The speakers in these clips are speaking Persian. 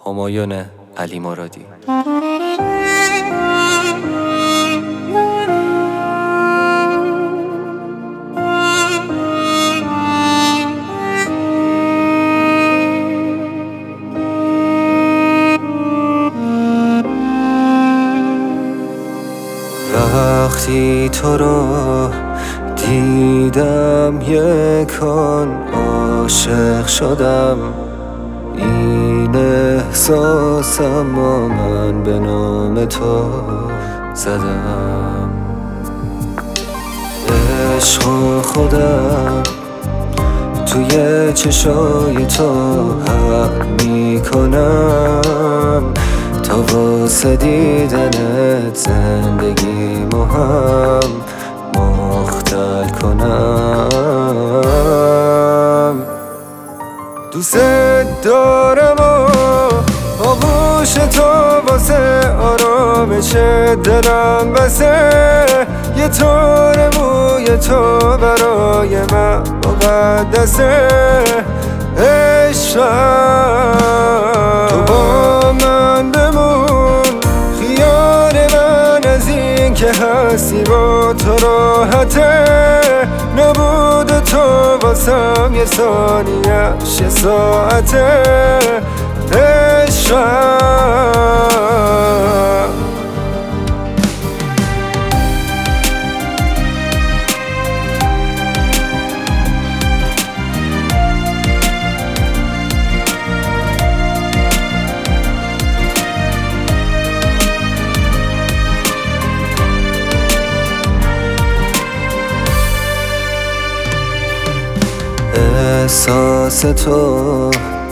همایون علی مرادی. وقتی تو رو دیدم یکان عاشق شدم، این احساسم و من به نام تو زدم. عشق و خودم توی چشای تو حق میکنم، تا واسه دیدنت زندگیمو هم مختل کنم. دوست دارم و آغوش تو واسه آرامش دلم بسه، یه تار موی تو برای من مقدسه. عشقم تو با من بمون، خیال من از این که هستی با تو راحته. نبود تو واسم یه ثانیه‌اش یه ساعته. عشقم احساس تو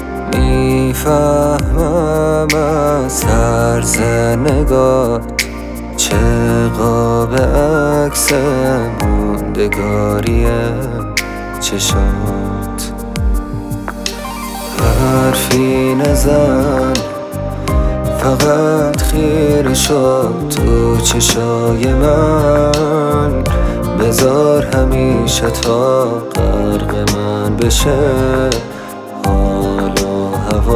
میفهمم از طرز نگاه، چه قاب عکس موندگاری چشات. حرفی نزن فقط خیره شد تو چشای من، بذار همیشه تا غرق من بشه حال و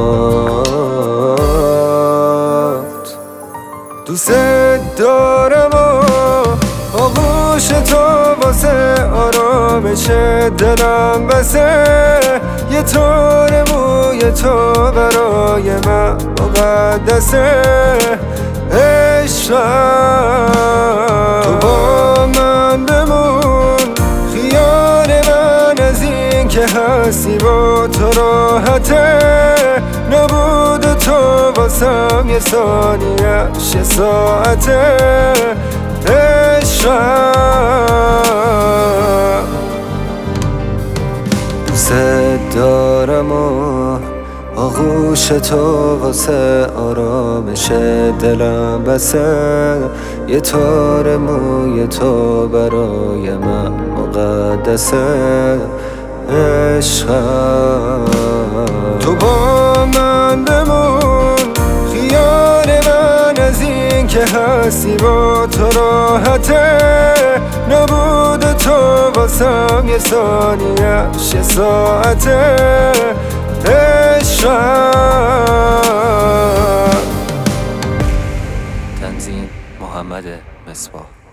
هوات. دوست دارم و آغوش تو واسه آرامش دلم بسه، یه تار موی تو برای من مقدسه. عشقم تو با من بمون، خیال من از این که هستی با تو راحته. نبود تو واسم یه ثانیه‌اش یه ساعته. عشقم دوست دارم و آغوش تو واسه آرامش دلم بسه، یه تار موی تو برای من مقدسه. عشقم تو با من بمون، خیال من از این که هستی با تو راحته. نبود تو واسم یه ثانیه‌اش یه ساعته. عشقم تنظیم محمد مصباح.